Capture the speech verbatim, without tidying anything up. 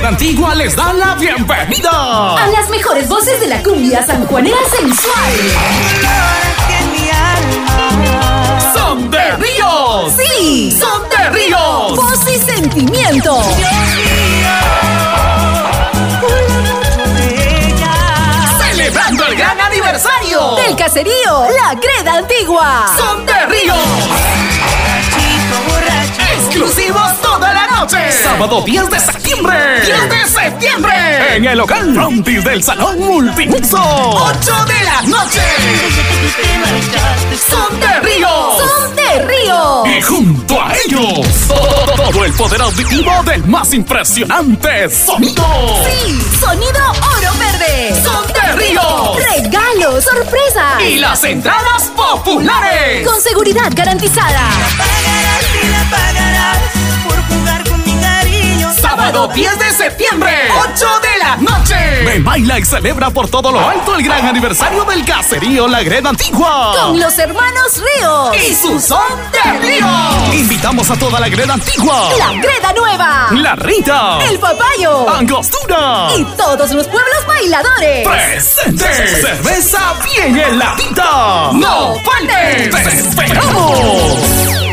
Greda Antigua les da la bienvenida a las mejores voces de la cumbia sanjuanera sensual. ¡Son de Ríos! ¡Sí! ¡Son de Ríos! ¡Voz y sentimiento! ¡Celebrando el gran aniversario del caserío La Greda Antigua! ¡Son de Ríos! ¡Exclusivos toda la noche! Sábado diez de septiembre. diez de septiembre. En el local Frontis del Salón Multiuso. ocho de la noche. ¡Son de Ríos! ¡Son de Ríos! Y junto a ellos, todo, todo el poder auditivo del más impresionante sonido. ¡Sí! ¡Sonido oro verde! ¡Son de Ríos! ¡Regalos, sorpresas! Y las entradas populares. Con seguridad garantizada. La pagarás y la pagarás por jugar con mi cariño. Sábado diez de septiembre, ocho de la noche. Ven, baila y celebra por todo lo alto el gran aniversario del caserío La Greda Antigua. Con los hermanos Ríos. Y su Son de Ríos. Invitamos a toda La Greda Antigua. La Greda Nueva. La Rita. El Papayo. Angostura. Y todos los pueblos bailadores. ¡Presente! ¡Cerveza bien heladita! ¡No faltes! ¡Te esperamos!